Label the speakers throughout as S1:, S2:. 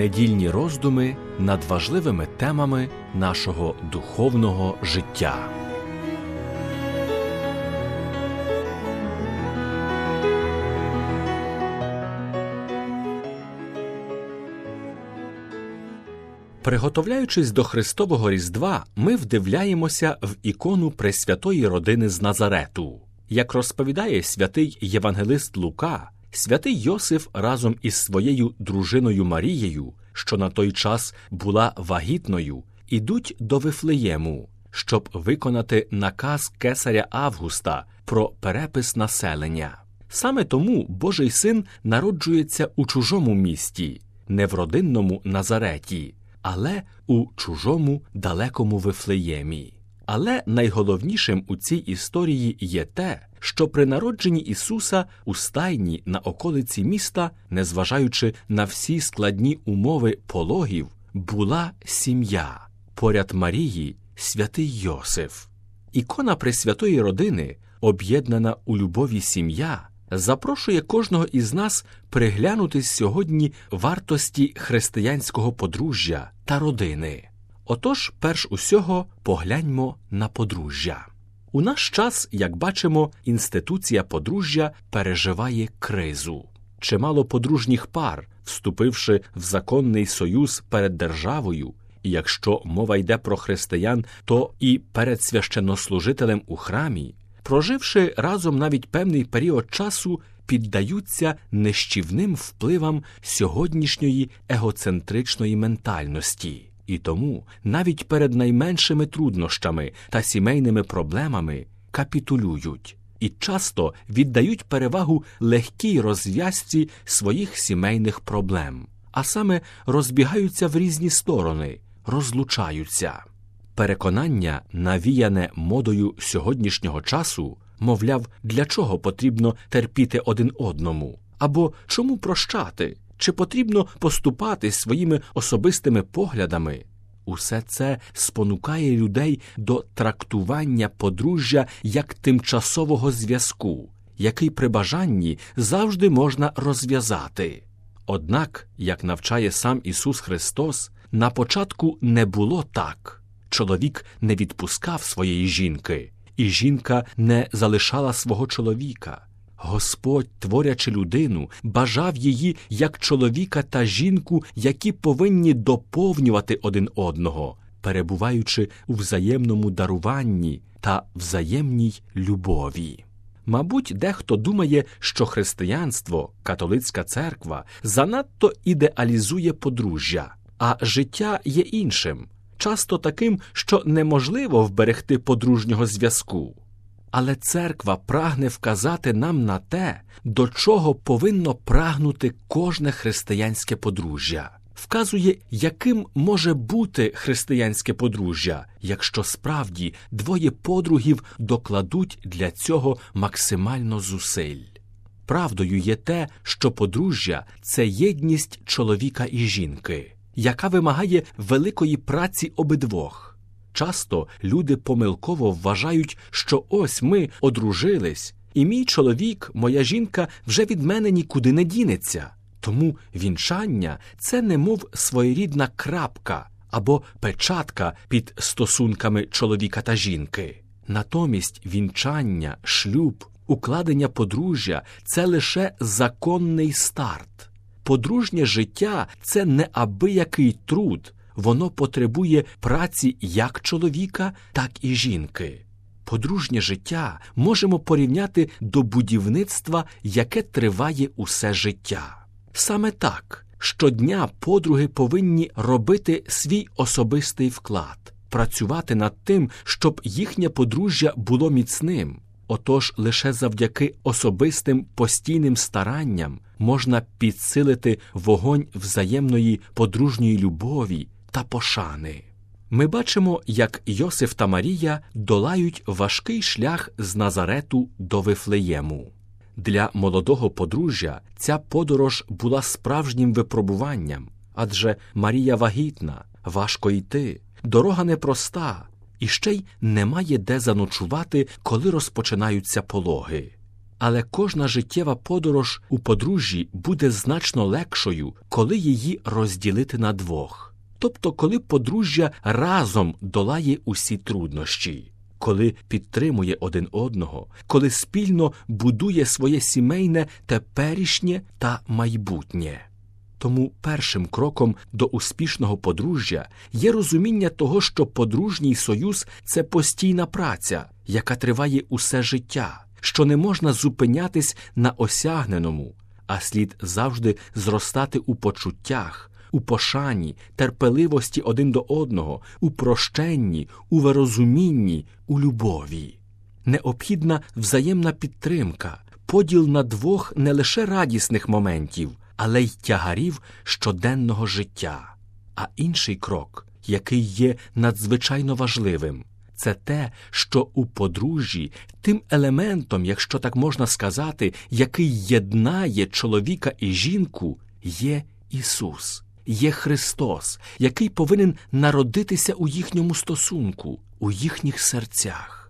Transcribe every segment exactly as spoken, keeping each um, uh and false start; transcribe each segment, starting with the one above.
S1: Недільні роздуми над важливими темами нашого духовного життя. Приготовляючись до Христового Різдва, ми вдивляємося в ікону Пресвятої родини з Назарету. Як розповідає святий євангелист Лука, святий Йосиф разом із своєю дружиною Марією, що на той час була вагітною, ідуть до Вифлеєму, щоб виконати наказ кесаря Августа про перепис населення. Саме тому Божий Син народжується у чужому місті, не в родинному Назареті, але у чужому далекому Вифлеємі. Але найголовнішим у цій історії є те, що при народженні Ісуса у стайні на околиці міста, незважаючи на всі складні умови пологів, була сім'я. Поряд Марії – святий Йосиф. Ікона Пресвятої родини, об'єднана у любові сім'я, запрошує кожного із нас приглянутись сьогодні вартості християнського подружжя та родини. Отож, перш усього, погляньмо на подружжя. У наш час, як бачимо, інституція подружжя переживає кризу. Чимало подружніх пар, вступивши в законний союз перед державою, і якщо мова йде про християн, то і перед священнослужителем у храмі, проживши разом навіть певний період часу, піддаються нищівним впливам сьогоднішньої егоцентричної ментальності. І тому навіть перед найменшими труднощами та сімейними проблемами капітулюють і часто віддають перевагу легкій розв'язці своїх сімейних проблем, а саме розбігаються в різні сторони, розлучаються. Переконання, навіяне модою сьогоднішнього часу, мовляв, для чого потрібно терпіти один одному, або чому прощати, чи потрібно поступати своїми особистими поглядами, усе це спонукає людей до трактування подружжя як тимчасового зв'язку, який при бажанні завжди можна розв'язати. Однак, як навчає сам Ісус Христос, на початку не було так. Чоловік не відпускав своєї жінки, і жінка не залишала свого чоловіка. Господь, творячи людину, бажав її як чоловіка та жінку, які повинні доповнювати один одного, перебуваючи у взаємному даруванні та взаємній любові. Мабуть, дехто думає, що християнство, католицька церква, занадто ідеалізує подружжя, а життя є іншим, часто таким, що неможливо вберегти подружнього зв'язку. Але церква прагне вказати нам на те, до чого повинно прагнути кожне християнське подружжя. Вказує, яким може бути християнське подружжя, якщо справді двоє подругів докладуть для цього максимально зусиль. Правдою є те, що подружжя – це єдність чоловіка і жінки, яка вимагає великої праці обидвох. Часто люди помилково вважають, що ось ми одружились, і мій чоловік, моя жінка вже від мене нікуди не дінеться. Тому вінчання – це немов своєрідна крапка або печатка під стосунками чоловіка та жінки. Натомість вінчання, шлюб, укладення подружжя – це лише законний старт. Подружнє життя – це неабиякий труд, воно потребує праці як чоловіка, так і жінки. Подружнє життя можемо порівняти до будівництва, яке триває усе життя. Саме так, щодня подруги повинні робити свій особистий вклад, працювати над тим, щоб їхнє подружжя було міцним. Отож, лише завдяки особистим постійним старанням можна підсилити вогонь взаємної подружньої любові та пошани. Ми бачимо, як Йосиф та Марія долають важкий шлях з Назарету до Вифлеєму. Для молодого подружжя ця подорож була справжнім випробуванням, адже Марія вагітна, важко йти, дорога непроста, і ще й немає де заночувати, коли розпочинаються пологи. Але кожна життєва подорож у подружжі буде значно легшою, коли її розділити на двох. Тобто, коли подружжя разом долає усі труднощі, коли підтримує один одного, коли спільно будує своє сімейне теперішнє та майбутнє. Тому першим кроком до успішного подружжя є розуміння того, що подружній союз – це постійна праця, яка триває усе життя, що не можна зупинятись на осягненому, а слід завжди зростати у почуттях, у пошані, терпеливості один до одного, у прощенні, у вирозумінні, у любові. Необхідна взаємна підтримка, поділ на двох не лише радісних моментів, але й тягарів щоденного життя. А інший крок, який є надзвичайно важливим, це те, що у подружжі тим елементом, якщо так можна сказати, який єднає чоловіка і жінку, є Ісус, є Христос, який повинен народитися у їхньому стосунку, у їхніх серцях.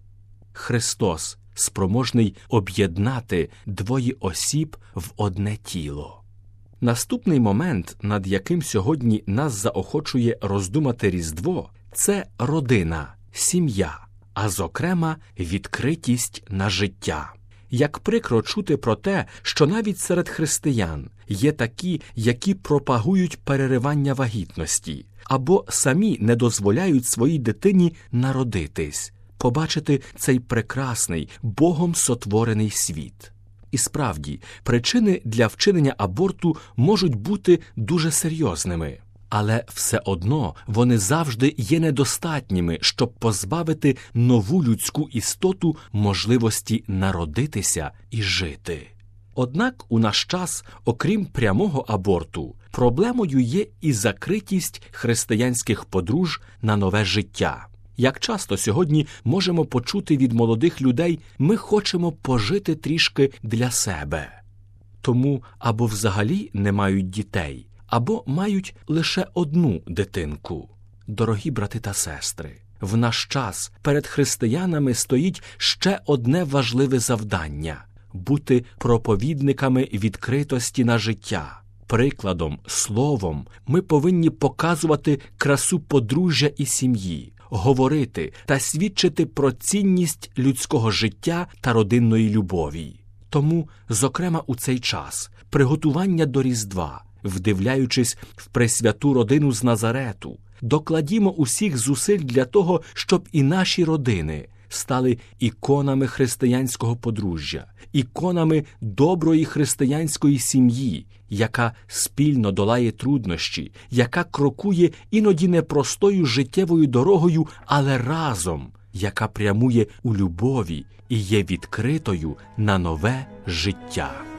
S1: Христос спроможний об'єднати двоє осіб в одне тіло. Наступний момент, над яким сьогодні нас заохочує роздумати Різдво, це родина, сім'я, а зокрема відкритість на життя. Як прикро чути про те, що навіть серед християн є такі, які пропагують переривання вагітності, або самі не дозволяють своїй дитині народитись, побачити цей прекрасний, Богом сотворений світ. І справді, причини для вчинення аборту можуть бути дуже серйозними. Але все одно вони завжди є недостатніми, щоб позбавити нову людську істоту можливості народитися і жити. Однак у наш час, окрім прямого аборту, проблемою є і закритість християнських подружжя на нове життя. Як часто сьогодні можемо почути від молодих людей «ми хочемо пожити трішки для себе». Тому або взагалі не мають дітей, або мають лише одну дитинку. Дорогі брати та сестри, в наш час перед християнами стоїть ще одне важливе завдання – бути проповідниками відкритості на життя. Прикладом, словом ми повинні показувати красу подружжя і сім'ї, говорити та свідчити про цінність людського життя та родинної любові. Тому, зокрема у цей час, приготування до Різдва, вдивляючись в пресвяту родину з Назарету, докладімо усіх зусиль для того, щоб і наші родини стали іконами християнського подружжя, іконами доброї християнської сім'ї, яка спільно долає труднощі, яка крокує іноді непростою життєвою дорогою, але разом, яка прямує у любові і є відкритою на нове життя.